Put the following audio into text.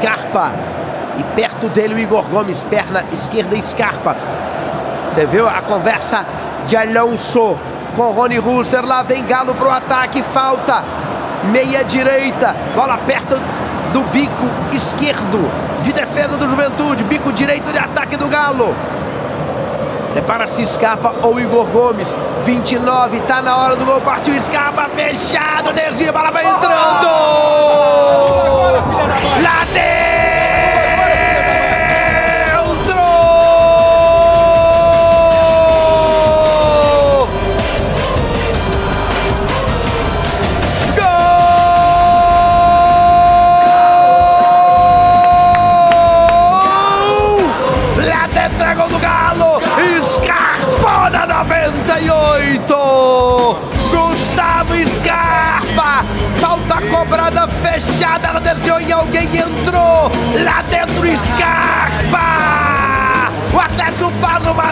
Scarpa. E perto dele o Igor Gomes, perna esquerda e Scarpa. Você viu a conversa de Alonso com Rony Ruster. Lá vem Galo pro ataque, falta. Meia direita, bola perto do bico esquerdo de defesa do Juventude. Bico direito de ataque do Galo. Prepara-se Scarpa ou Igor Gomes. 29, tá na hora do gol. Partiu Scarpa, fechado, desvio, a bola vai entrando. Lá dentro! Gol! Lá dentro é gol do Galo. Scarpa na 98. Gustavo Scarpa. Falta cobrada, fechada. Ela desceu em alguém, entrou. Lá dentro Scarpa. O Atlético faz uma